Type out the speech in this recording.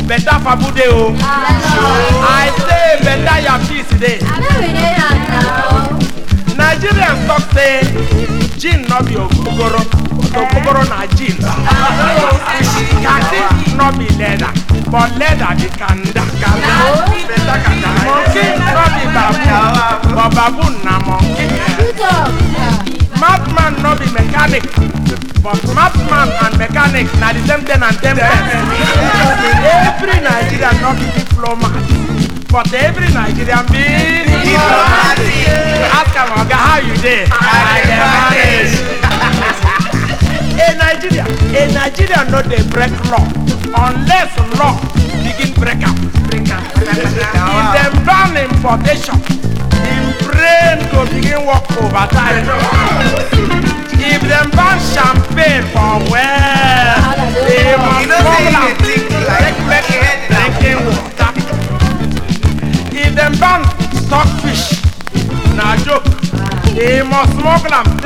better fabude o. I say better your peace dey. Nigerians talk say gin no be okokoro, but okokoro na gin. Kati no be leather, but leather be kanda. Monkey no be baboon, but baboon na monkey. Madman no be mechanic, but madman and mechanic na the same thing and same thing. Every Nigerian no be diplomat, but every Nigerian be diplomatic. Ask am oga how you dey? I dey manage. A Nigerian no dey break law unless law begin break am. If dem ban importation, im brain go begin work overtime. If dem ban champagne for well, they must smuggle am make drinking water. If dem ban stockfish, na joke, they must smuggle am